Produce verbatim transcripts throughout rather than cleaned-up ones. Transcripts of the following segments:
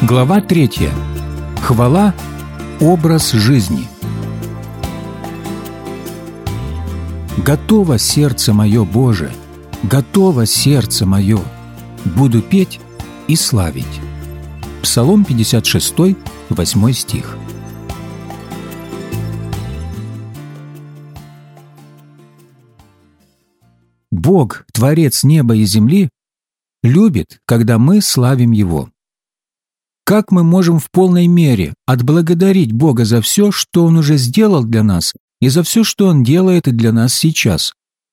Глава третья. Хвала – образ жизни. «Готово сердце мое, Боже, готово сердце мое, буду петь и славить». Псалом пятьдесят шесть, восьмой стих. Бог, Творец неба и земли, любит, когда мы славим Его. Как мы можем в полной мере отблагодарить Бога за все, что Он уже сделал для нас, и за все, что Он делает для нас сейчас?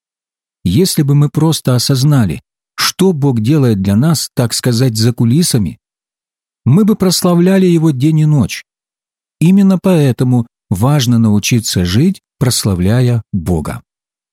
Если бы мы просто осознали, что Бог делает для нас, так сказать, за кулисами, мы бы прославляли Его день и ночь. Именно поэтому важно научиться жить, прославляя Бога.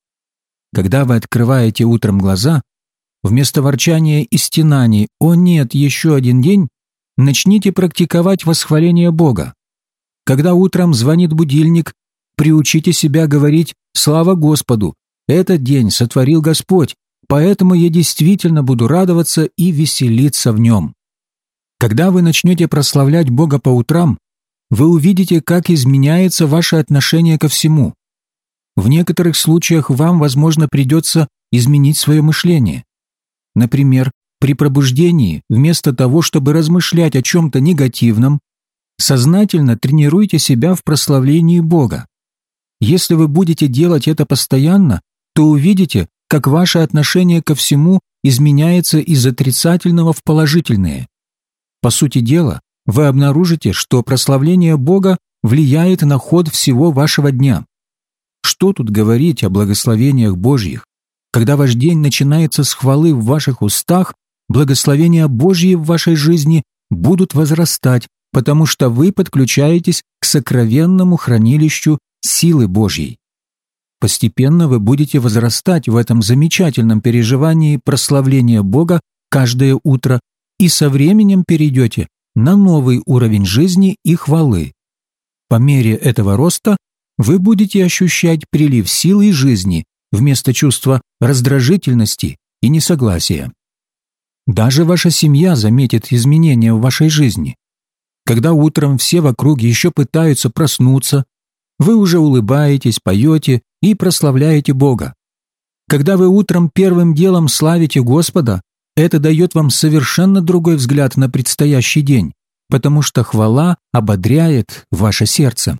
Когда вы открываете утром глаза, вместо ворчания и стенаний «О нет, еще один день», начните практиковать восхваление Бога. Когда утром звонит будильник, приучите себя говорить «Слава Господу! Этот день сотворил Господь, поэтому я действительно буду радоваться и веселиться в нем». Когда вы начнете прославлять Бога по утрам, вы увидите, как изменяется ваше отношение ко всему. В некоторых случаях вам, возможно, придется изменить свое мышление. Например, при пробуждении, вместо того, чтобы размышлять о чем-то негативном, сознательно тренируйте себя в прославлении Бога. Если вы будете делать это постоянно, то увидите, как ваше отношение ко всему изменяется из отрицательного в положительное. По сути дела, вы обнаружите, что прославление Бога влияет на ход всего вашего дня. Что тут говорить о благословениях Божьих? Когда ваш день начинается с хвалы в ваших устах, благословения Божьи в вашей жизни будут возрастать, потому что вы подключаетесь к сокровенному хранилищу силы Божьей. Постепенно вы будете возрастать в этом замечательном переживании прославления Бога каждое утро и со временем перейдете на новый уровень жизни и хвалы. По мере этого роста вы будете ощущать прилив силы и жизни вместо чувства раздражительности и несогласия. Даже ваша семья заметит изменения в вашей жизни. Когда утром все вокруг еще пытаются проснуться, вы уже улыбаетесь, поете и прославляете Бога. Когда вы утром первым делом славите Господа, это дает вам совершенно другой взгляд на предстоящий день, потому что хвала ободряет ваше сердце.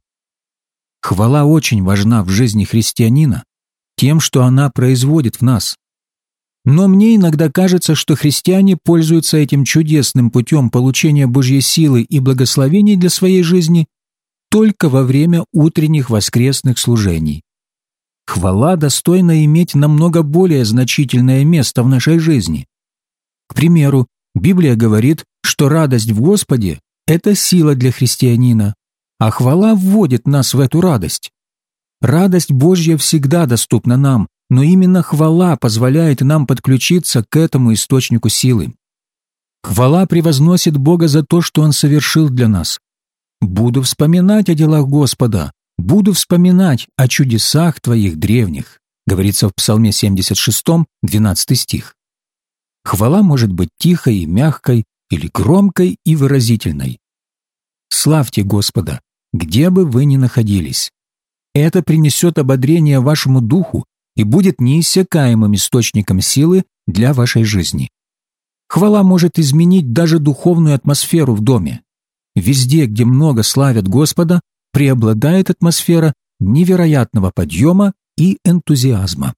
Хвала очень важна в жизни христианина тем, что она производит в нас. Но мне иногда кажется, что христиане пользуются этим чудесным путем получения Божьей силы и благословений для своей жизни только во время утренних воскресных служений. Хвала достойна иметь намного более значительное место в нашей жизни. К примеру, Библия говорит, что радость в Господе – это сила для христианина, а хвала вводит нас в эту радость. Радость Божья всегда доступна нам, но именно хвала позволяет нам подключиться к этому источнику силы. Хвала превозносит Бога за то, что Он совершил для нас. «Буду вспоминать о делах Господа, буду вспоминать о чудесах Твоих древних», говорится в Псалме семьдесят шесть, двенадцатый стих. Хвала может быть тихой и мягкой или громкой и выразительной. Славьте Господа, где бы вы ни находились. Это принесет ободрение вашему духу и будет неиссякаемым источником силы для вашей жизни. Хвала может изменить даже духовную атмосферу в доме. Везде, где много славят Господа, преобладает атмосфера невероятного подъема и энтузиазма.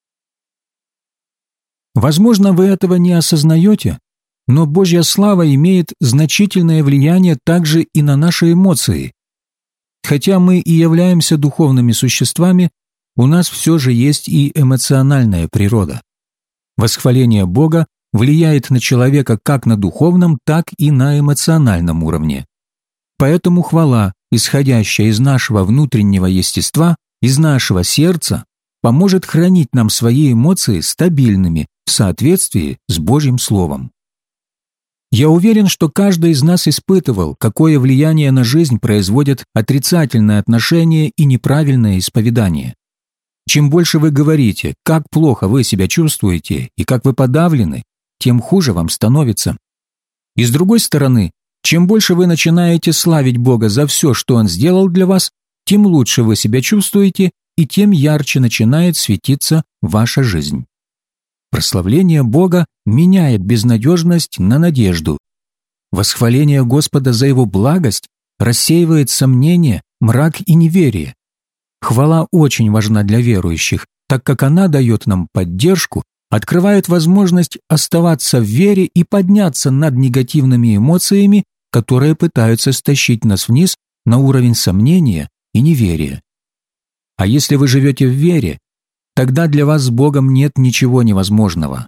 Возможно, вы этого не осознаете, но Божья слава имеет значительное влияние также и на наши эмоции. Хотя мы и являемся духовными существами, у нас все же есть и эмоциональная природа. Восхваление Бога влияет на человека как на духовном, так и на эмоциональном уровне. Поэтому хвала, исходящая из нашего внутреннего естества, из нашего сердца, поможет хранить нам свои эмоции стабильными в соответствии с Божьим Словом. Я уверен, что каждый из нас испытывал, какое влияние на жизнь производят отрицательное отношение и неправильное исповедание. Чем больше вы говорите, как плохо вы себя чувствуете и как вы подавлены, тем хуже вам становится. И с другой стороны, Чем больше вы начинаете славить Бога за все, что Он сделал для вас, тем лучше вы себя чувствуете, и тем ярче начинает светиться ваша жизнь. Прославление Бога меняет безнадежность на надежду. Восхваление Господа за Его благость рассеивает сомнения, мрак и неверие. Хвала очень важна для верующих, так как она дает нам поддержку, открывает возможность оставаться в вере и подняться над негативными эмоциями, которые пытаются стащить нас вниз на уровень сомнения и неверия. А если вы живете в вере, тогда для вас с Богом нет ничего невозможного.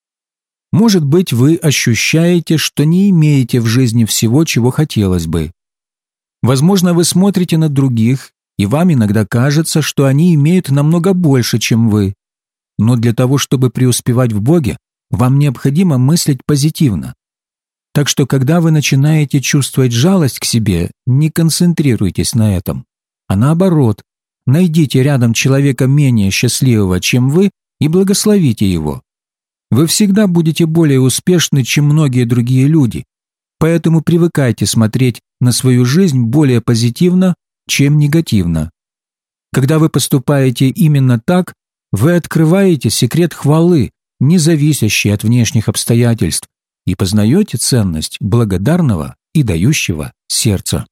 Может быть, вы ощущаете, что не имеете в жизни всего, чего хотелось бы. Возможно, вы смотрите на других, и вам иногда кажется, что они имеют намного больше, чем вы. Но для того, чтобы преуспевать в Боге, вам необходимо мыслить позитивно. Так что, когда вы начинаете чувствовать жалость к себе, не концентрируйтесь на этом, а наоборот, найдите рядом человека менее счастливого, чем вы, и благословите его. Вы всегда будете более успешны, чем многие другие люди, поэтому привыкайте смотреть на свою жизнь более позитивно, чем негативно. Когда вы поступаете именно так, вы открываете секрет хвалы, не зависящий от внешних обстоятельств, и познаете ценность благодарного и дающего сердца.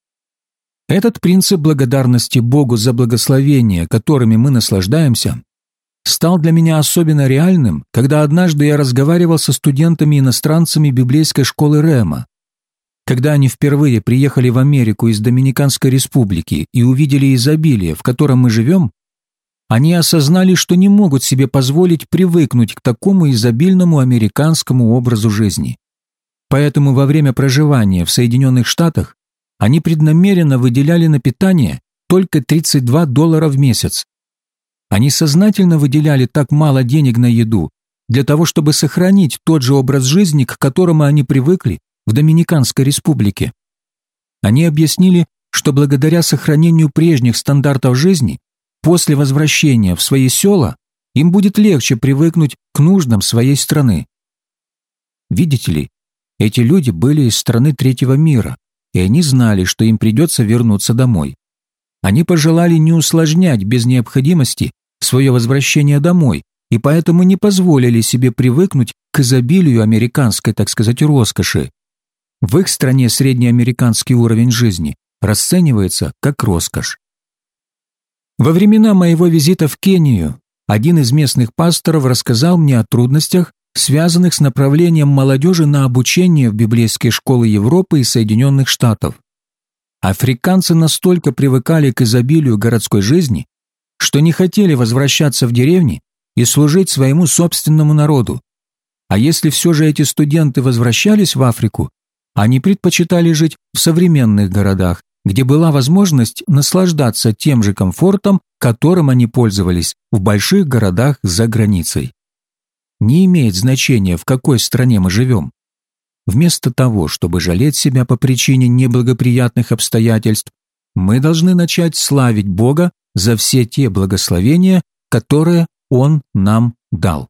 Этот принцип благодарности Богу за благословения, которыми мы наслаждаемся, стал для меня особенно реальным, когда однажды я разговаривал со студентами-иностранцами библейской школы Рема. Когда они впервые приехали в Америку из Доминиканской республики и увидели изобилие, в котором мы живем, они осознали, что не могут себе позволить привыкнуть к такому изобильному американскому образу жизни. Поэтому во время проживания в Соединенных Штатах они преднамеренно выделяли на питание только тридцать два доллара в месяц. Они сознательно выделяли так мало денег на еду для того, чтобы сохранить тот же образ жизни, к которому они привыкли в Доминиканской республике. Они объяснили, что благодаря сохранению прежних стандартов жизни, после возвращения в свои села им будет легче привыкнуть к нуждам своей страны. Видите ли, эти люди были из страны третьего мира, и они знали, что им придется вернуться домой. Они пожелали не усложнять без необходимости свое возвращение домой, и поэтому не позволили себе привыкнуть к изобилию американской, так сказать, роскоши. В их стране среднеамериканский уровень жизни расценивается как роскошь. Во времена моего визита в Кению один из местных пасторов рассказал мне о трудностях, связанных с направлением молодежи на обучение в библейские школы Европы и Соединенных Штатов. Африканцы настолько привыкали к изобилию городской жизни, что не хотели возвращаться в деревни и служить своему собственному народу. А если все же эти студенты возвращались в Африку, они предпочитали жить в современных городах, где была возможность наслаждаться тем же комфортом, которым они пользовались в больших городах за границей. Не имеет значения, в какой стране мы живем. Вместо того, чтобы жалеть себя по причине неблагоприятных обстоятельств, мы должны начать славить Бога за все те благословения, которые Он нам дал.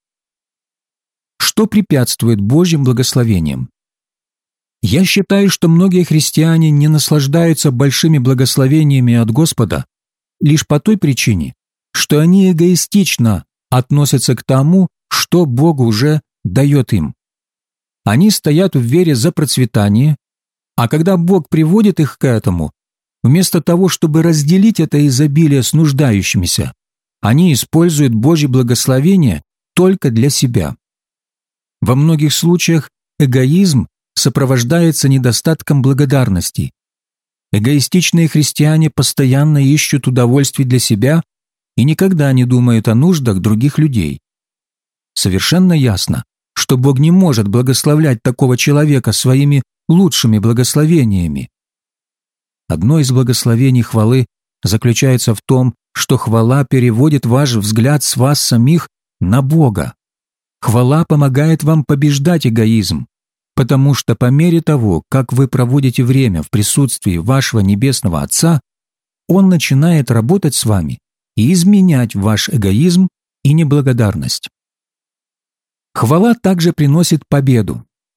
Что препятствует Божьим благословениям? Я считаю, что многие христиане не наслаждаются большими благословениями от Господа лишь по той причине, что они эгоистично относятся к тому, что Бог уже дает им. Они стоят в вере за процветание, а когда Бог приводит их к этому, вместо того, чтобы разделить это изобилие с нуждающимися, они используют Божье благословение только для себя. Во многих случаях эгоизм сопровождается недостатком благодарности. Эгоистичные христиане постоянно ищут удовольствий для себя и никогда не думают о нуждах других людей. Совершенно ясно, что Бог не может благословлять такого человека своими лучшими благословениями. Одно из благословений хвалы заключается в том, что хвала переводит ваш взгляд с вас самих на Бога. Хвала помогает вам побеждать эгоизм, потому что по мере того, как вы проводите время в присутствии вашего Небесного Отца, Он начинает работать с вами и изменять ваш эгоизм и неблагодарность. Хвала также приносит победу.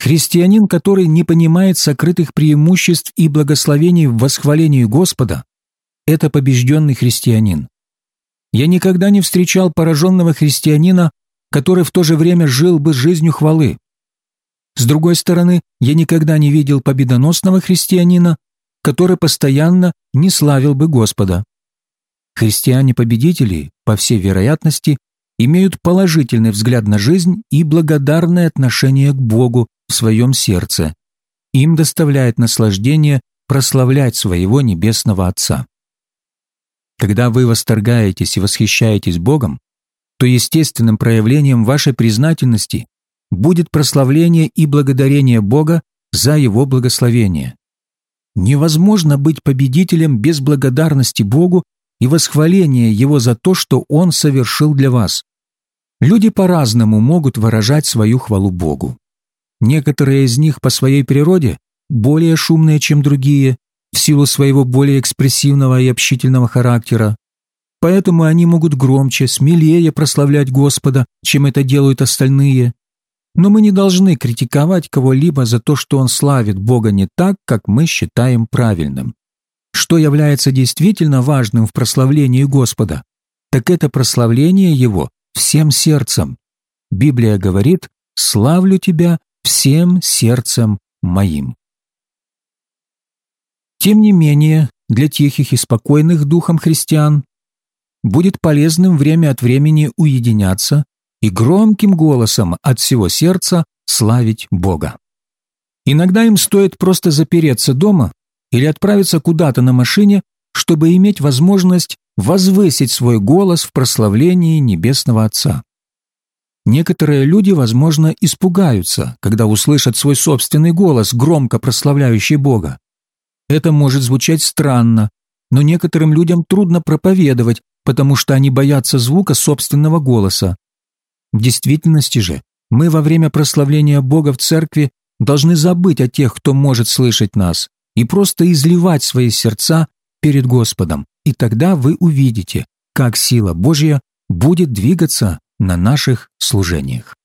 Христианин, который не понимает сокрытых преимуществ и благословений в восхвалении Господа, это побежденный христианин. Я никогда не встречал пораженного христианина, который в то же время жил бы жизнью хвалы. С другой стороны, я никогда не видел победоносного христианина, который постоянно не славил бы Господа. Христиане-победители, по всей вероятности, имеют положительный взгляд на жизнь и благодарное отношение к Богу в своем сердце. Им доставляет наслаждение прославлять своего Небесного Отца. Когда вы восторгаетесь и восхищаетесь Богом, то естественным проявлением вашей признательности будет прославление и благодарение Бога за Его благословение. Невозможно быть победителем без благодарности Богу и восхваления Его за то, что Он совершил для вас. Люди по-разному могут выражать свою хвалу Богу. Некоторые из них по своей природе более шумные, чем другие, в силу своего более экспрессивного и общительного характера. Поэтому они могут громче, смелее прославлять Господа, чем это делают остальные. Но мы не должны критиковать кого-либо за то, что он славит Бога не так, как мы считаем правильным. Что является действительно важным в прославлении Господа, так это прославление Его всем сердцем. Библия говорит: «Славлю Тебя всем сердцем моим». Тем не менее, для тихих и спокойных духом христиан будет полезным время от времени уединяться и громким голосом от всего сердца славить Бога. Иногда им стоит просто запереться дома или отправиться куда-то на машине, чтобы иметь возможность возвысить свой голос в прославлении Небесного Отца. Некоторые люди, возможно, испугаются, когда услышат свой собственный голос, громко прославляющий Бога. Это может звучать странно, но некоторым людям трудно проповедовать, потому что они боятся звука собственного голоса. В действительности же, мы во время прославления Бога в церкви должны забыть о тех, кто может слышать нас, и просто изливать свои сердца перед Господом, и тогда вы увидите, как сила Божья будет двигаться на наших служениях.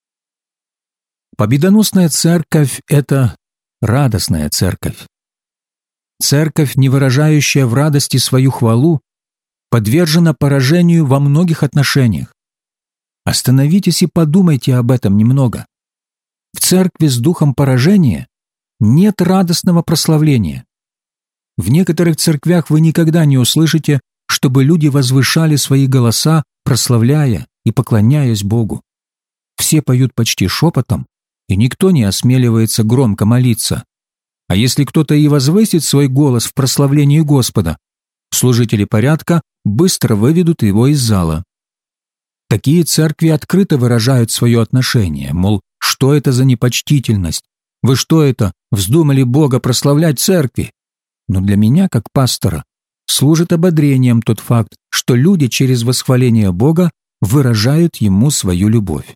Победоносная церковь – это радостная церковь. Церковь, не выражающая в радости свою хвалу, подвержена поражению во многих отношениях. Остановитесь и подумайте об этом немного. В церкви с духом поражения нет радостного прославления. В некоторых церквях вы никогда не услышите, чтобы люди возвышали свои голоса, прославляя и поклоняясь Богу. Все поют почти шепотом, и никто не осмеливается громко молиться. А если кто-то и возвысит свой голос в прославлении Господа, служители порядка быстро выведут его из зала. Такие церкви открыто выражают свое отношение, мол, что это за непочтительность? Вы что это, вздумали Бога прославлять церкви? Но для меня, как пастора, служит ободрением тот факт, что люди через восхваление Бога выражают Ему свою любовь.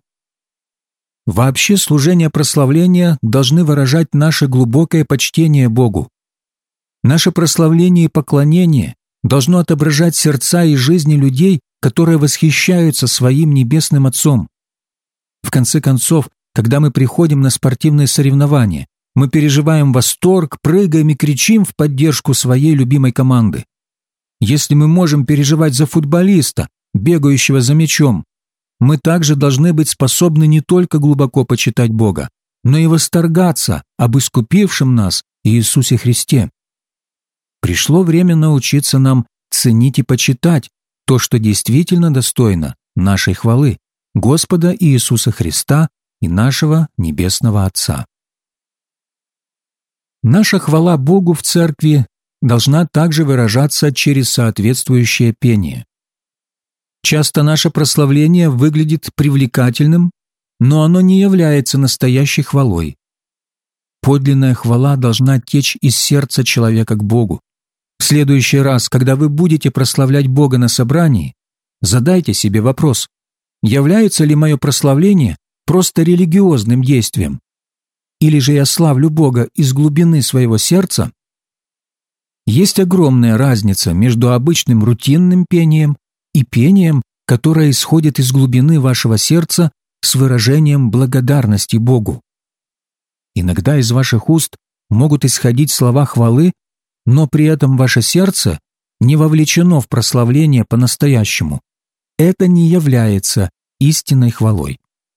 Вообще служение прославления должны выражать наше глубокое почтение Богу. Наше прославление и поклонение должно отображать сердца и жизни людей, которые восхищаются своим Небесным Отцом. В конце концов, когда мы приходим на спортивные соревнования, мы переживаем восторг, прыгаем и кричим в поддержку своей любимой команды. Если мы можем переживать за футболиста, бегающего за мячом, мы также должны быть способны не только глубоко почитать Бога, но и восторгаться об искупившем нас Иисусе Христе. Пришло время научиться нам ценить и почитать то, что действительно достойно нашей хвалы, Господа Иисуса Христа и нашего Небесного Отца. Наша хвала Богу в церкви должна также выражаться через соответствующее пение. Часто наше прославление выглядит привлекательным, но оно не является настоящей хвалой. Подлинная хвала должна течь из сердца человека к Богу. В следующий раз, когда вы будете прославлять Бога на собрании, задайте себе вопрос: является ли мое прославление просто религиозным действием? Или же я славлю Бога из глубины своего сердца? Есть огромная разница между обычным рутинным пением и пением, которое исходит из глубины вашего сердца с выражением благодарности Богу. Иногда из ваших уст могут исходить слова хвалы, но при этом ваше сердце не вовлечено в прославление по-настоящему. Это не является истинной хвалой.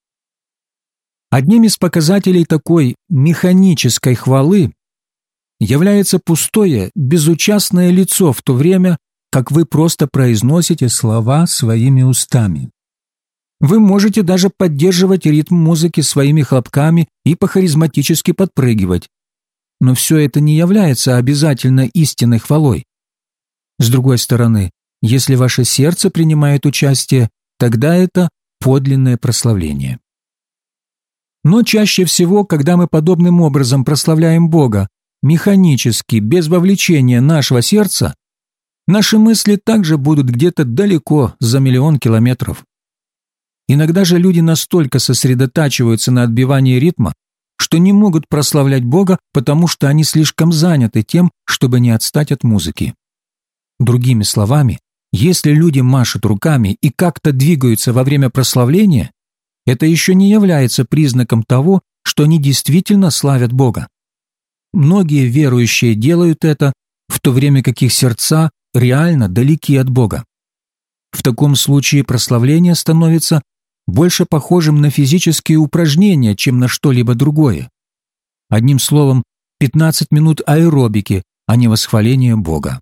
Одним из показателей такой механической хвалы является пустое, безучастное лицо в то время, как вы просто произносите слова своими устами. Вы можете даже поддерживать ритм музыки своими хлопками и по-харизматически подпрыгивать. Но все это не является обязательно истинной хвалой. С другой стороны, если ваше сердце принимает участие, тогда это подлинное прославление. Но чаще всего, когда мы подобным образом прославляем Бога, механически, без вовлечения нашего сердца, наши мысли также будут где-то далеко, за миллион километров. Иногда же люди настолько сосредотачиваются на отбивании ритма, что не могут прославлять Бога, потому что они слишком заняты тем, чтобы не отстать от музыки. Другими словами, если люди машут руками и как-то двигаются во время прославления, это еще не является признаком того, что они действительно славят Бога. Многие верующие делают это, в то время как их сердца реально далеки от Бога. В таком случае прославление становится больше похожим на физические упражнения, чем на что-либо другое. Одним словом, пятнадцать минут аэробики, а не восхваление Бога.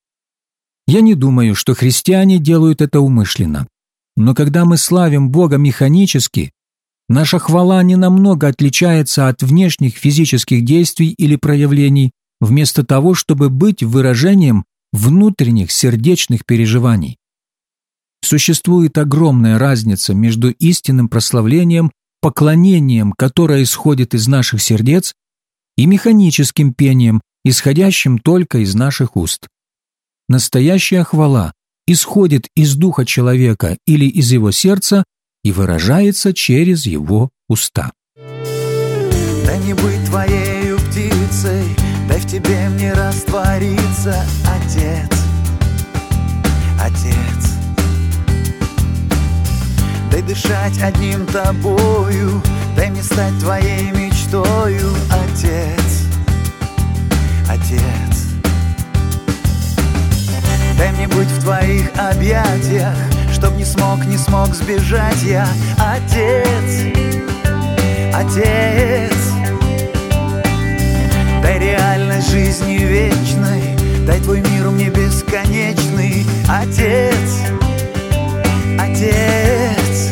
Я не думаю, что христиане делают это умышленно. Но когда мы славим Бога механически, наша хвала ненамного отличается от внешних физических действий или проявлений, вместо того, чтобы быть выражением внутренних сердечных переживаний. Существует огромная разница между истинным прославлением, поклонением, которое исходит из наших сердец, и механическим пением, исходящим только из наших уст. Настоящая хвала исходит из духа человека или из его сердца и выражается через его уста. Дай мне быть твоею птицей, дай в тебе мне раствориться, Отец, Отец. Дай дышать одним тобою, дай мне стать твоей мечтою, Отец, Отец. Дай мне быть в твоих объятиях, чтоб не смог, не смог сбежать я, Отец, Отец. Дай реальность жизни вечной, дай твой мир мне бесконечный, Отец, Отец.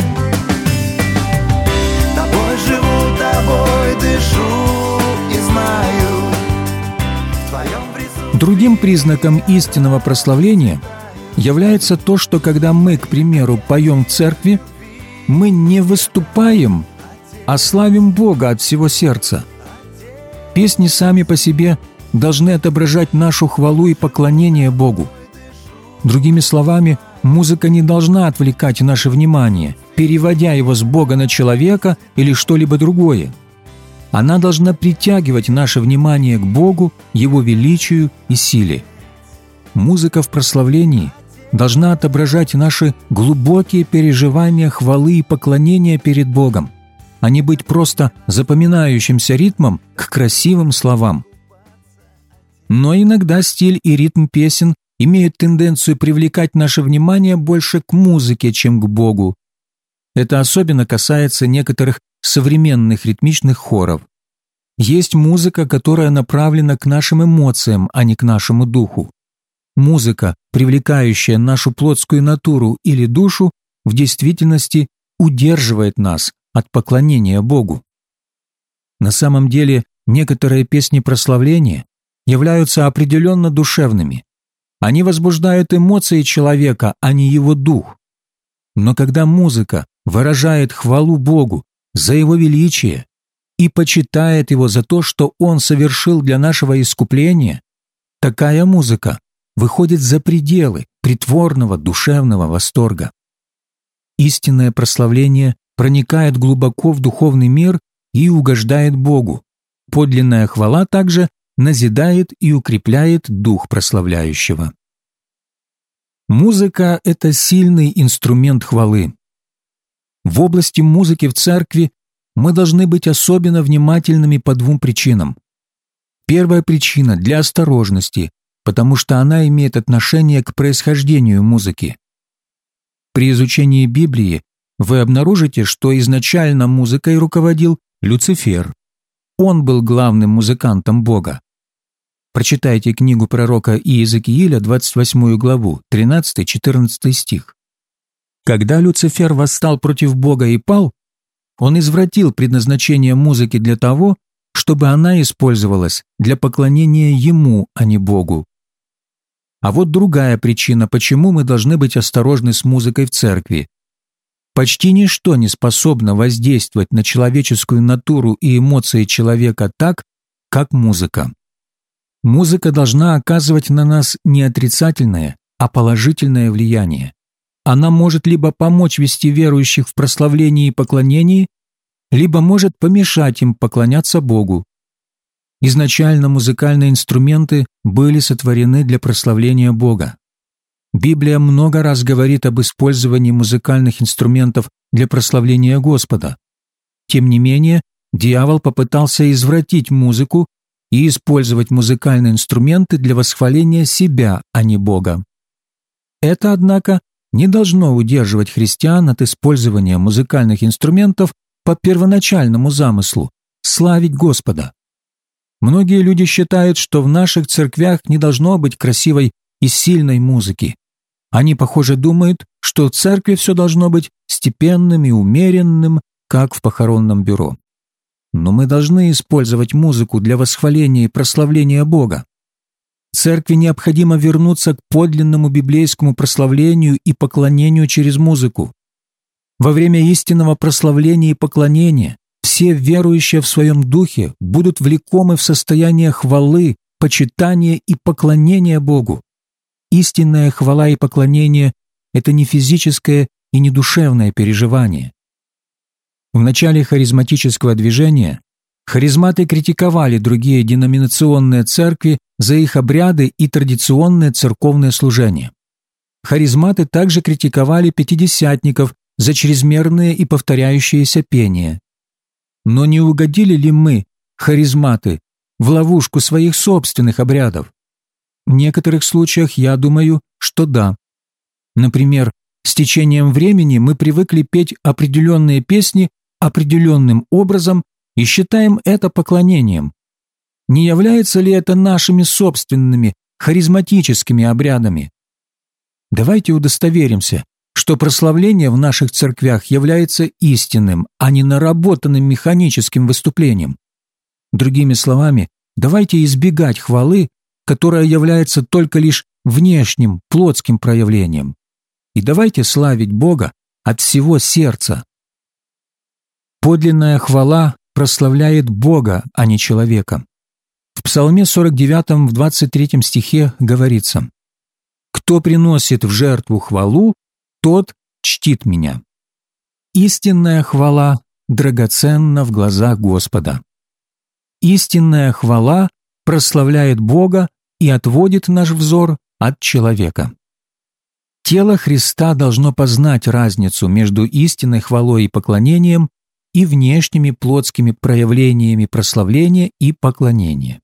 Тобой живу, тобой дышу и знаю, в твоем присутствии. Другим признаком истинного прославления является то, что когда мы, к примеру, поем в церкви, мы не выступаем, а славим Бога от всего сердца. Песни сами по себе должны отображать нашу хвалу и поклонение Богу. Другими словами, музыка не должна отвлекать наше внимание, переводя его с Бога на человека или что-либо другое. Она должна притягивать наше внимание к Богу, Его величию и силе. Музыка в прославлении должна отображать наши глубокие переживания хвалы и поклонения перед Богом, а не быть просто запоминающимся ритмом к красивым словам. Но иногда стиль и ритм песен имеют тенденцию привлекать наше внимание больше к музыке, чем к Богу. Это особенно касается некоторых современных ритмичных хоров. Есть музыка, которая направлена к нашим эмоциям, а не к нашему духу. Музыка, привлекающая нашу плотскую натуру или душу, в действительности удерживает нас от поклонения Богу. На самом деле, некоторые песни прославления являются определенно душевными. Они возбуждают эмоции человека, а не его дух. Но когда музыка выражает хвалу Богу за Его величие и почитает Его за то, что Он совершил для нашего искупления, такая музыка выходит за пределы притворного душевного восторга. Истинное прославление проникает глубоко в духовный мир и угождает Богу. Подлинная хвала также назидает и укрепляет дух прославляющего. Музыка – это сильный инструмент хвалы. В области музыки в церкви мы должны быть особенно внимательными по двум причинам. Первая причина – для осторожности, потому что она имеет отношение к происхождению музыки. При изучении Библии вы обнаружите, что изначально музыкой руководил Люцифер. Он был главным музыкантом Бога. Прочитайте книгу пророка Иезекииля, двадцать восьмую главу, тринадцатый-четырнадцатый стих. Когда Люцифер восстал против Бога и пал, он извратил предназначение музыки для того, чтобы она использовалась для поклонения Ему, а не Богу. А вот другая причина, почему мы должны быть осторожны с музыкой в церкви. Почти ничто не способно воздействовать на человеческую натуру и эмоции человека так, как музыка. Музыка должна оказывать на нас не отрицательное, а положительное влияние. Она может либо помочь вести верующих в прославлении и поклонении, либо может помешать им поклоняться Богу. Изначально музыкальные инструменты были сотворены для прославления Бога. Библия много раз говорит об использовании музыкальных инструментов для прославления Господа. Тем не менее, дьявол попытался извратить музыку и использовать музыкальные инструменты для восхваления себя, а не Бога. Это, однако, не должно удерживать христиан от использования музыкальных инструментов по первоначальному замыслу – славить Господа. Многие люди считают, что в наших церквях не должно быть красивой и сильной музыки. Они, похоже, думают, что в церкви все должно быть степенным и умеренным, как в похоронном бюро. Но мы должны использовать музыку для восхваления и прославления Бога. Церкви необходимо вернуться к подлинному библейскому прославлению и поклонению через музыку. Во время истинного прославления и поклонения все верующие в своем духе будут влекомы в состояние хвалы, почитания и поклонения Богу. Истинная хвала и поклонение – это не физическое и не душевное переживание. В начале харизматического движения харизматы критиковали другие деноминационные церкви за их обряды и традиционные церковные служения. Харизматы также критиковали пятидесятников за чрезмерные и повторяющиеся пения. Но не угодили ли мы, харизматы, в ловушку своих собственных обрядов? В некоторых случаях я думаю, что да. Например, с течением времени мы привыкли петь определенные песни определенным образом и считаем это поклонением. Не является ли это нашими собственными харизматическими обрядами? Давайте удостоверимся, что прославление в наших церквях является истинным, а не наработанным механическим выступлением. Другими словами, давайте избегать хвалы, которая является только лишь внешним, плотским проявлением. И давайте славить Бога от всего сердца. Подлинная хвала прославляет Бога, а не человека. В Псалме сорок девятом в двадцать третьем стихе говорится: «Кто приносит в жертву хвалу, тот чтит меня». Истинная хвала драгоценна в глазах Господа. Истинная хвала прославляет Бога и отводит наш взор от человека. Тело Христа должно познать разницу между истинной хвалой и поклонением и внешними плотскими проявлениями прославления и поклонения.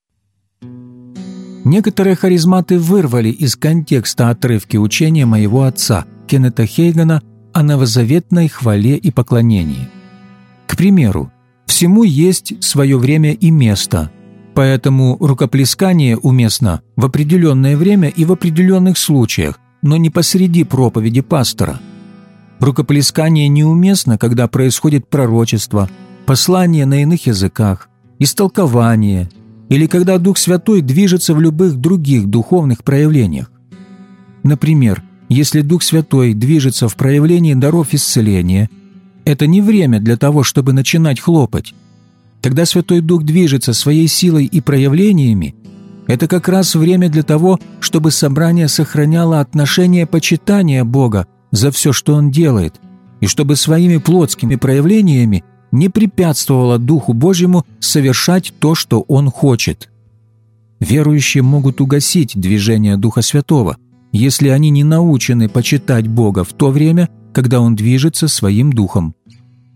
Некоторые харизматы вырвали из контекста отрывки учения моего отца, Кеннета Хейгана, о новозаветной хвале и поклонении. К примеру, всему есть свое время и место, поэтому рукоплескание уместно в определенное время и в определенных случаях, но не посреди проповеди пастора. Рукоплескание неуместно, когда происходит пророчество, послание на иных языках, истолкование, или когда Дух Святой движется в любых других духовных проявлениях. Например, если Дух Святой движется в проявлении даров исцеления, это не время для того, чтобы начинать хлопать. Когда Святой Дух движется своей силой и проявлениями, это как раз время для того, чтобы собрание сохраняло отношение почитания Бога за все, что Он делает, и чтобы своими плотскими проявлениями не препятствовало Духу Божьему совершать то, что Он хочет. Верующие могут угасить движение Духа Святого, если они не научены почитать Бога в то время, когда Он движется своим Духом.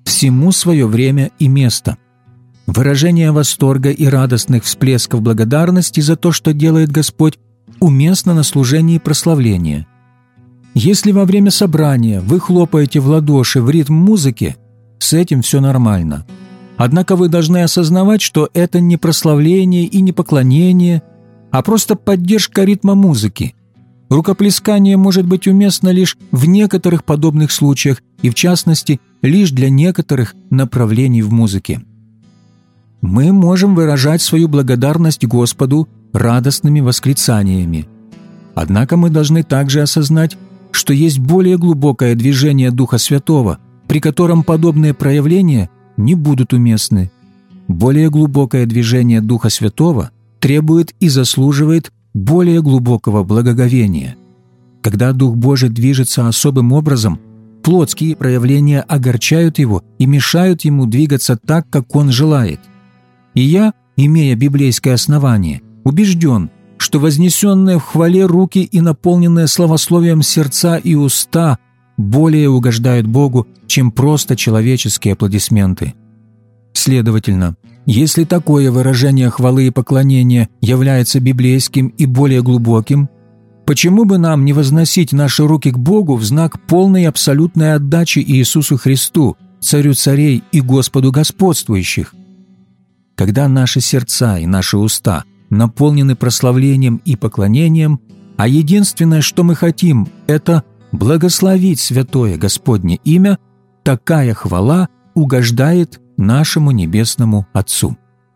Всему свое время и место. Выражение восторга и радостных всплесков благодарности за то, что делает Господь, уместно на служении прославления. Если во время собрания вы хлопаете в ладоши в ритм музыки, с этим все нормально. Однако вы должны осознавать, что это не прославление и не поклонение, а просто поддержка ритма музыки. Рукоплескание может быть уместно лишь в некоторых подобных случаях и, в частности, лишь для некоторых направлений в музыке. Мы можем выражать свою благодарность Господу радостными восклицаниями. Однако мы должны также осознать, что есть более глубокое движение Духа Святого, при котором подобные проявления не будут уместны. Более глубокое движение Духа Святого требует и заслуживает более глубокого благоговения. Когда Дух Божий движется особым образом, плотские проявления огорчают Его и мешают Ему двигаться так, как Он желает. И я, имея библейское основание, убежден, что вознесенные в хвале руки и наполненные славословием сердца и уста более угождают Богу, чем просто человеческие аплодисменты. Следовательно, если такое выражение хвалы и поклонения является библейским и более глубоким, почему бы нам не возносить наши руки к Богу в знак полной и абсолютной отдачи Иисусу Христу, Царю царей и Господу господствующих? Когда наши сердца и наши уста наполнены прославлением и поклонением, а единственное, что мы хотим, это благословить святое Господне имя, такая хвала угождает нашему Небесному Отцу.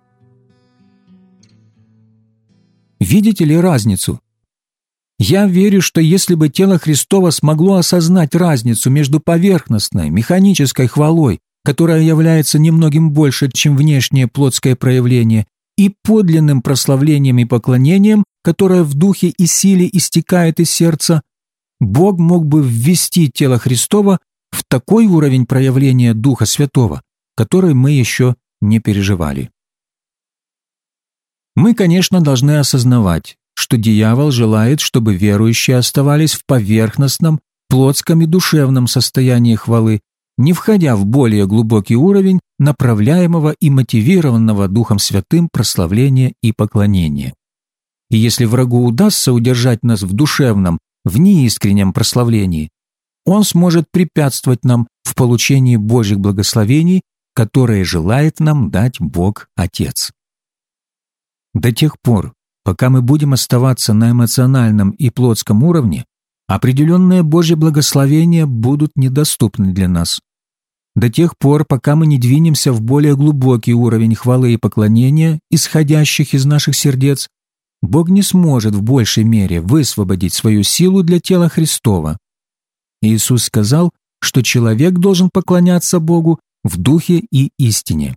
Видите ли разницу? Я верю, что если бы тело Христово смогло осознать разницу между поверхностной, механической хвалой, которая является немногим больше, чем внешнее плотское проявление, и подлинным прославлением и поклонением, которое в духе и силе истекает из сердца, Бог мог бы ввести тело Христово в такой уровень проявления Духа Святого, который мы еще не переживали. Мы, конечно, должны осознавать, что дьявол желает, чтобы верующие оставались в поверхностном, плотском и душевном состоянии хвалы, не входя в более глубокий уровень направляемого и мотивированного Духом Святым прославления и поклонения. И если врагу удастся удержать нас в душевном, в неискреннем прославлении, он сможет препятствовать нам в получении Божьих благословений, которые желает нам дать Бог Отец. До тех пор, пока мы будем оставаться на эмоциональном и плотском уровне, определенные Божьи благословения будут недоступны для нас. До тех пор, пока мы не двинемся в более глубокий уровень хвалы и поклонения, исходящих из наших сердец, Бог не сможет в большей мере высвободить свою силу для тела Христова. Иисус сказал, что человек должен поклоняться Богу в духе и истине.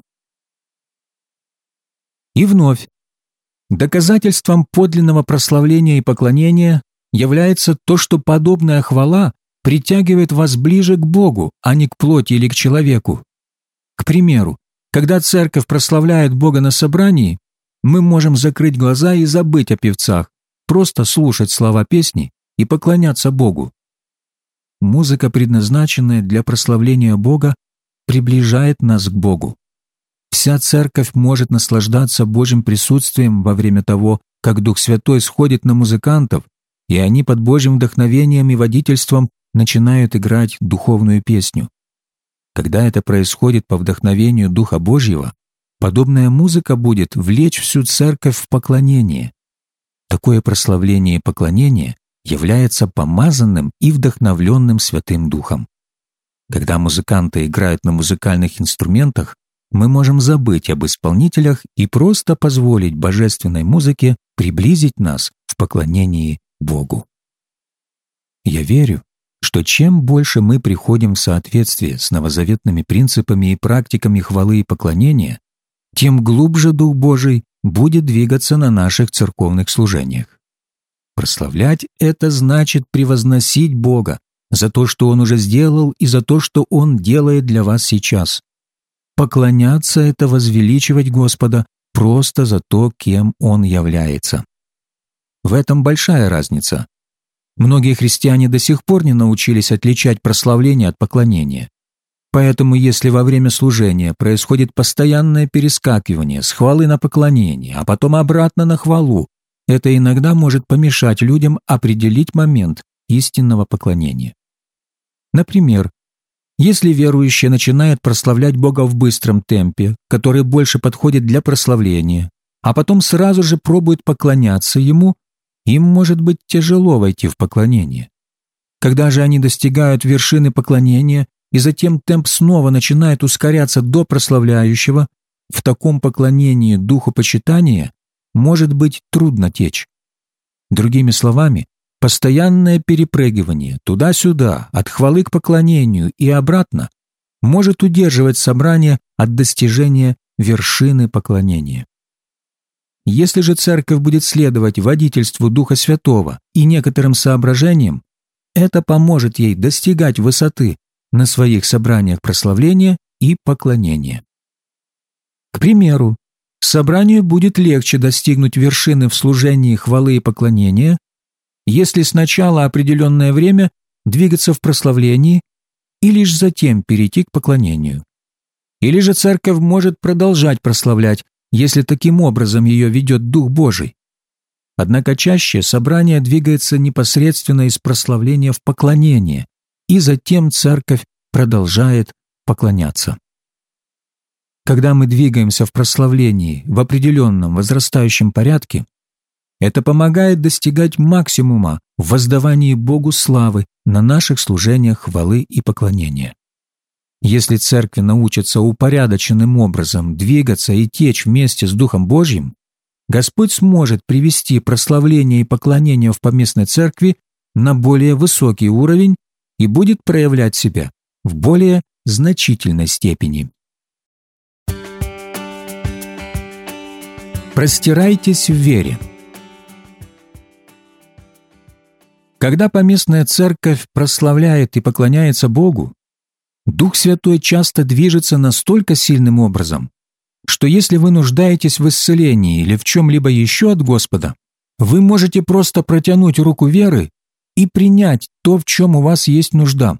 И вновь, доказательством подлинного прославления и поклонения является то, что подобная хвала притягивает вас ближе к Богу, а не к плоти или к человеку. К примеру, когда церковь прославляет Бога на собрании, мы можем закрыть глаза и забыть о певцах, просто слушать слова песни и поклоняться Богу. Музыка, предназначенная для прославления Бога, приближает нас к Богу. Вся церковь может наслаждаться Божьим присутствием во время того, как Дух Святой сходит на музыкантов, и они под Божьим вдохновением и водительством начинают играть духовную песню. Когда это происходит по вдохновению Духа Божьего, подобная музыка будет влечь всю церковь в поклонение. Такое прославление и поклонение является помазанным и вдохновленным Святым Духом. Когда музыканты играют на музыкальных инструментах, мы можем забыть об исполнителях и просто позволить божественной музыке приблизить нас в поклонении Богу. Я верю, что чем больше мы приходим в соответствие с новозаветными принципами и практиками хвалы и поклонения, тем глубже Дух Божий будет двигаться на наших церковных служениях. Прославлять — это значит превозносить Бога за то, что Он уже сделал, и за то, что Он делает для вас сейчас. Поклоняться — это возвеличивать Господа просто за то, кем Он является. В этом большая разница. Многие христиане до сих пор не научились отличать прославление от поклонения. Поэтому если во время служения происходит постоянное перескакивание с хвалы на поклонение, а потом обратно на хвалу, это иногда может помешать людям определить момент истинного поклонения. Например, если верующие начинают прославлять Бога в быстром темпе, который больше подходит для прославления, а потом сразу же пробуют поклоняться Ему, им может быть тяжело войти в поклонение. Когда же они достигают вершины поклонения, и затем темп снова начинает ускоряться до прославляющего, в таком поклонении духу почитания может быть трудно течь. Другими словами, постоянное перепрыгивание туда-сюда, от хвалы к поклонению и обратно, может удерживать собрание от достижения вершины поклонения. Если же церковь будет следовать водительству Духа Святого и некоторым соображениям, это поможет ей достигать высоты на своих собраниях прославления и поклонения. К примеру, собранию будет легче достигнуть вершины в служении хвалы и поклонения, если сначала определенное время двигаться в прославлении и лишь затем перейти к поклонению. Или же церковь может продолжать прославлять, если таким образом ее ведет Дух Божий. Однако чаще собрание двигается непосредственно из прославления в поклонение, и затем церковь продолжает поклоняться. Когда мы двигаемся в прославлении в определенном возрастающем порядке, это помогает достигать максимума в воздавании Богу славы на наших служениях хвалы и поклонения. Если церкви научатся упорядоченным образом двигаться и течь вместе с Духом Божьим, Господь сможет привести прославление и поклонение в поместной церкви на более высокий уровень и будет проявлять себя в более значительной степени. Простирайтесь в вере. Когда поместная церковь прославляет и поклоняется Богу, Дух Святой часто движется настолько сильным образом, что если вы нуждаетесь в исцелении или в чем-либо еще от Господа, вы можете просто протянуть руку веры и принять то, в чем у вас есть нужда.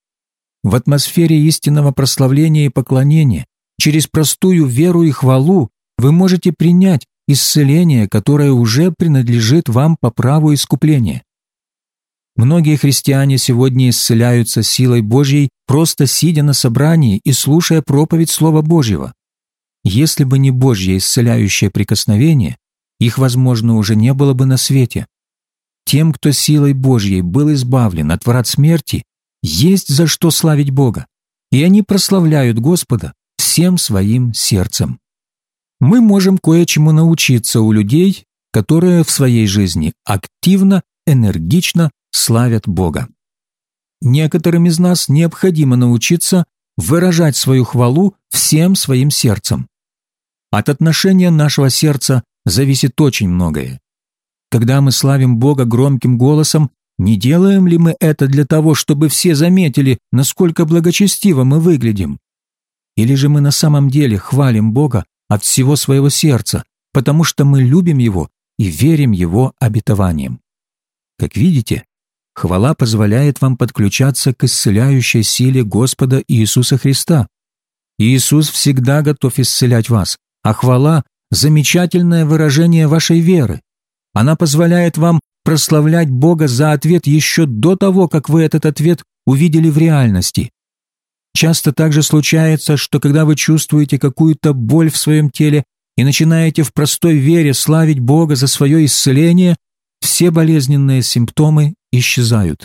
В атмосфере истинного прославления и поклонения, через простую веру и хвалу, вы можете принять исцеление, которое уже принадлежит вам по праву искупления. Многие христиане сегодня исцеляются силой Божьей, просто сидя на собрании и слушая проповедь Слова Божьего. Если бы не Божье исцеляющее прикосновение, их, возможно, уже не было бы на свете. Тем, кто силой Божьей был избавлен от врат смерти, есть за что славить Бога, и они прославляют Господа всем своим сердцем. Мы можем кое-чему научиться у людей, которые в своей жизни активно, энергично славят Бога. Некоторым из нас необходимо научиться выражать свою хвалу всем своим сердцем. От отношения нашего сердца зависит очень многое. Когда мы славим Бога громким голосом, не делаем ли мы это для того, чтобы все заметили, насколько благочестиво мы выглядим? Или же мы на самом деле хвалим Бога от всего своего сердца, потому что мы любим Его и верим Его обетованиям? Как видите, хвала позволяет вам подключаться к исцеляющей силе Господа Иисуса Христа. Иисус всегда готов исцелять вас, а хвала – замечательное выражение вашей веры. Она позволяет вам прославлять Бога за ответ еще до того, как вы этот ответ увидели в реальности. Часто также случается, что когда вы чувствуете какую-то боль в своем теле и начинаете в простой вере славить Бога за свое исцеление, все болезненные симптомы исчезают.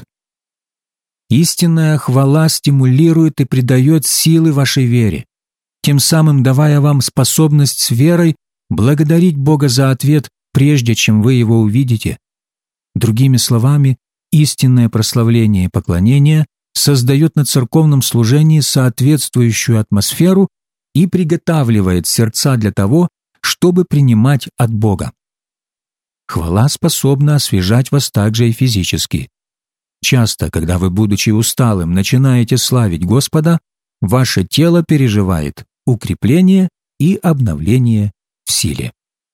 Истинная хвала стимулирует и придает силы вашей вере, тем самым давая вам способность с верой благодарить Бога за ответ, прежде чем вы его увидите. Другими словами, истинное прославление и поклонение создает на церковном служении соответствующую атмосферу и приготавливает сердца для того, чтобы принимать от Бога. Хвала способна освежать вас также и физически. Часто, когда вы, будучи усталым, начинаете славить Господа, ваше тело переживает укрепление и обновление в силе.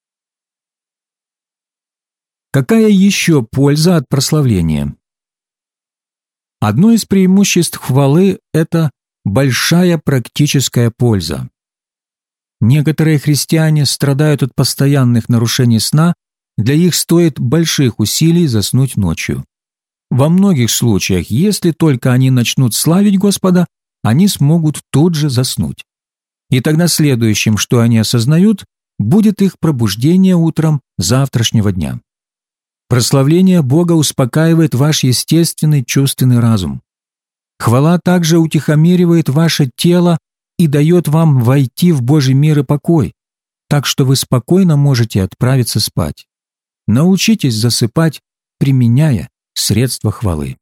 Какая еще польза от прославления? Одно из преимуществ хвалы – это большая практическая польза. Некоторые христиане страдают от постоянных нарушений сна, для их стоит больших усилий заснуть ночью. Во многих случаях, если только они начнут славить Господа, они смогут тут же заснуть. И тогда следующим, что они осознают, будет их пробуждение утром завтрашнего дня. Прославление Бога успокаивает ваш естественный чувственный разум. Хвала также утихомиривает ваше тело и дает вам войти в Божий мир и покой, так что вы спокойно можете отправиться спать. Научитесь засыпать, применяя средства хвалы.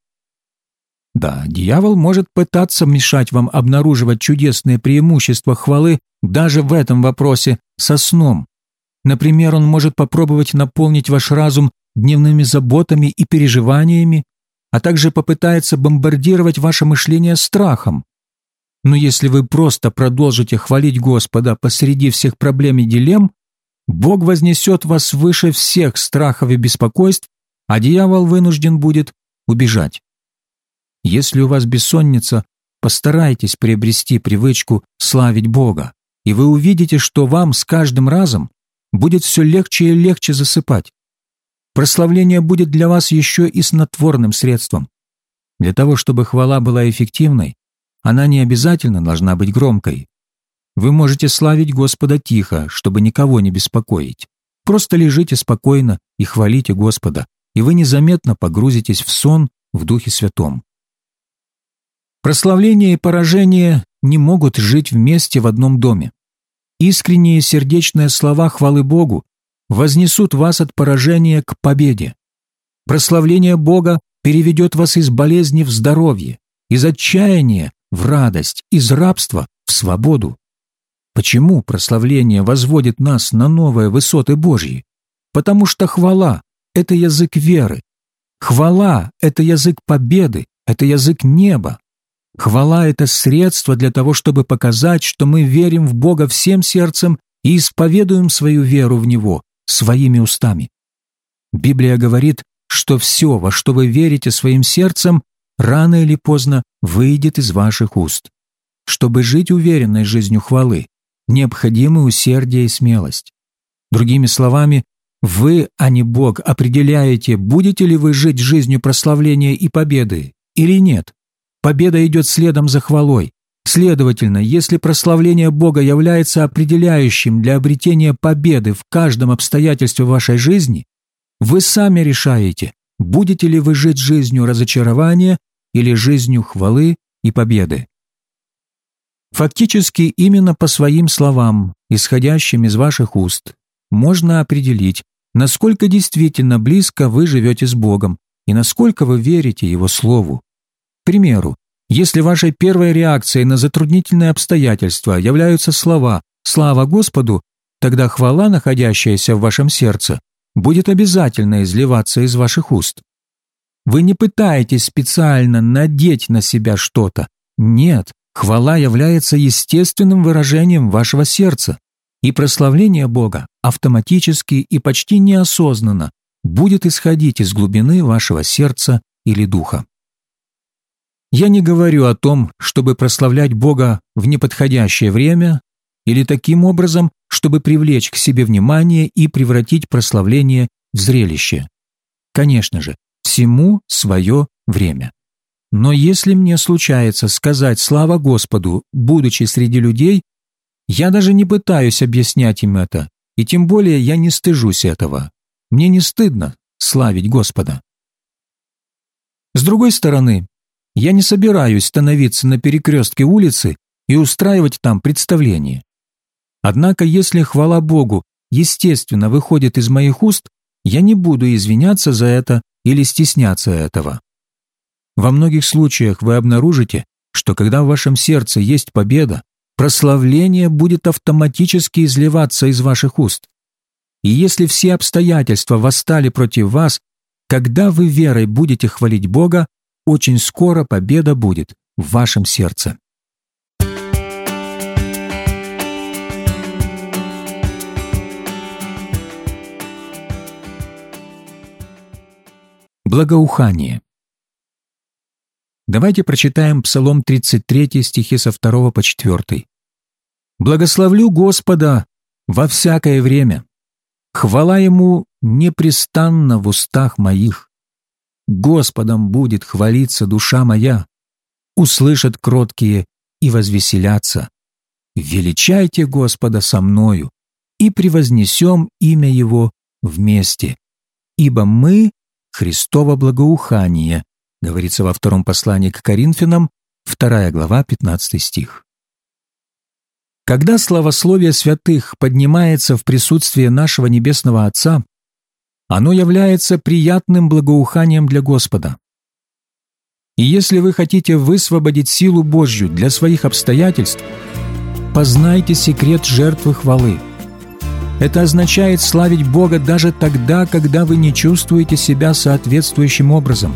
Да, дьявол может пытаться мешать вам обнаруживать чудесные преимущества хвалы даже в этом вопросе со сном. Например, он может попробовать наполнить ваш разум дневными заботами и переживаниями, а также попытается бомбардировать ваше мышление страхом. Но если вы просто продолжите хвалить Господа посреди всех проблем и дилемм, Бог вознесет вас выше всех страхов и беспокойств, а дьявол вынужден будет убежать. Если у вас бессонница, постарайтесь приобрести привычку славить Бога, и вы увидите, что вам с каждым разом будет все легче и легче засыпать. Прославление будет для вас еще и снотворным средством. Для того, чтобы хвала была эффективной, она не обязательно должна быть громкой. Вы можете славить Господа тихо, чтобы никого не беспокоить. Просто лежите спокойно и хвалите Господа, и вы незаметно погрузитесь в сон в Духе Святом. Прославление и поражение не могут жить вместе в одном доме. Искренние сердечные слова хвалы Богу вознесут вас от поражения к победе. Прославление Бога переведет вас из болезни в здоровье, из отчаяния в радость, из рабства в свободу. Почему прославление возводит нас на новые высоты Божьи? Потому что хвала — это язык веры. Хвала — это язык победы, это язык неба. Хвала — это средство для того, чтобы показать, что мы верим в Бога всем сердцем и исповедуем свою веру в Него своими устами. Библия говорит, что все, во что вы верите своим сердцем, рано или поздно выйдет из ваших уст. Чтобы жить уверенной жизнью хвалы, необходимы усердие и смелость. Другими словами, вы, а не Бог, определяете, будете ли вы жить жизнью прославления и победы или нет. Победа идет следом за хвалой. Следовательно, если прославление Бога является определяющим для обретения победы в каждом обстоятельстве вашей жизни, вы сами решаете, будете ли вы жить жизнью разочарования или жизнью хвалы и победы. Фактически, именно по своим словам, исходящим из ваших уст, можно определить, насколько действительно близко вы живете с Богом и насколько вы верите Его Слову. К примеру, если вашей первой реакцией на затруднительные обстоятельства являются слова «Слава Господу», тогда хвала, находящаяся в вашем сердце, будет обязательно изливаться из ваших уст. Вы не пытаетесь специально надеть на себя что-то. Нет, хвала является естественным выражением вашего сердца, и прославление Бога автоматически и почти неосознанно будет исходить из глубины вашего сердца или духа. Я не говорю о том, чтобы прославлять Бога в неподходящее время или таким образом, чтобы привлечь к себе внимание и превратить прославление в зрелище. Конечно же, всему свое время. Но если мне случается сказать «Слава Господу», будучи среди людей, я даже не пытаюсь объяснять им это, и тем более я не стыжусь этого. Мне не стыдно славить Господа. С другой стороны, я не собираюсь становиться на перекрестке улицы и устраивать там представление. Однако, если хвала Богу естественно выходит из моих уст, я не буду извиняться за это или стесняться этого. Во многих случаях вы обнаружите, что когда в вашем сердце есть победа, прославление будет автоматически изливаться из ваших уст. И если все обстоятельства восстали против вас, когда вы верой будете хвалить Бога, очень скоро победа будет в вашем сердце. Благоухание. Давайте прочитаем Псалом тридцать три, стихи со второго по четвёртый. «Благословлю Господа во всякое время. Хвала Ему непрестанно в устах моих. Господом будет хвалиться душа моя. Услышат кроткие и возвеселятся. Величайте Господа со мною, и превознесем имя Его вместе. Ибо мы — Христово благоухание», говорится во втором послании к Коринфянам, вторая глава, пятнадцатый стих. Когда славословие святых поднимается в присутствии нашего Небесного Отца, оно является приятным благоуханием для Господа. И если вы хотите высвободить силу Божью для своих обстоятельств, познайте секрет жертвы хвалы. Это означает славить Бога даже тогда, когда вы не чувствуете себя соответствующим образом.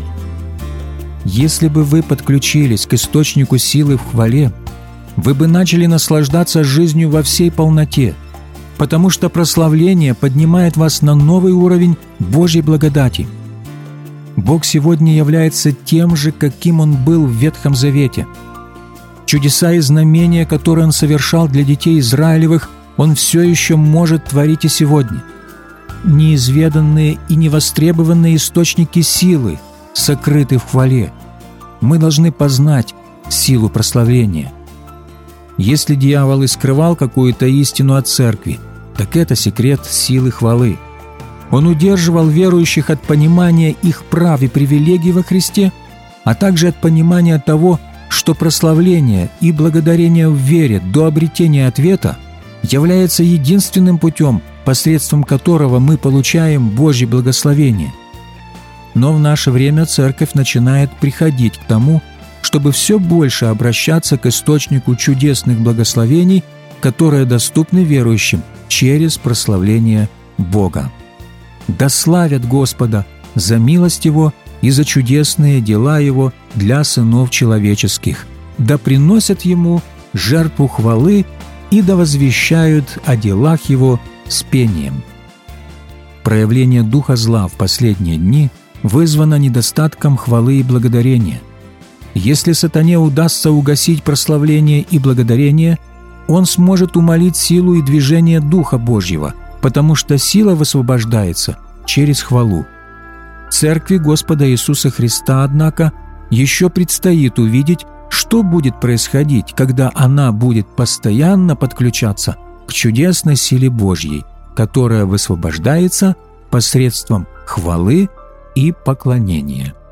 Если бы вы подключились к источнику силы в хвале, вы бы начали наслаждаться жизнью во всей полноте, потому что прославление поднимает вас на новый уровень Божьей благодати. Бог сегодня является тем же, каким Он был в Ветхом Завете. Чудеса и знамения, которые Он совершал для детей Израилевых, Он все еще может творить и сегодня. Неизведанные и невостребованные источники силы сокрыты в хвале. Мы должны познать силу прославления. Если дьявол и скрывал какую-то истину от церкви, так это секрет силы хвалы. Он удерживал верующих от понимания их прав и привилегий во Христе, а также от понимания того, что прославление и благодарение в вере до обретения ответа является единственным путем, посредством которого мы получаем Божье благословение. Но в наше время Церковь начинает приходить к тому, чтобы все больше обращаться к источнику чудесных благословений, которые доступны верующим через прославление Бога. Да славят Господа за милость Его и за чудесные дела Его для сынов человеческих, да приносят Ему жертву хвалы и да возвещают о делах Его с пением. Проявление духа зла в последние дни вызвано недостатком хвалы и благодарения. Если сатане удастся угасить прославление и благодарение, он сможет умолить силу и движение Духа Божьего, потому что сила высвобождается через хвалу. Церкви Господа Иисуса Христа, однако, еще предстоит увидеть, что будет происходить, когда она будет постоянно подключаться к чудесной силе Божьей, которая высвобождается посредством хвалы и поклонения.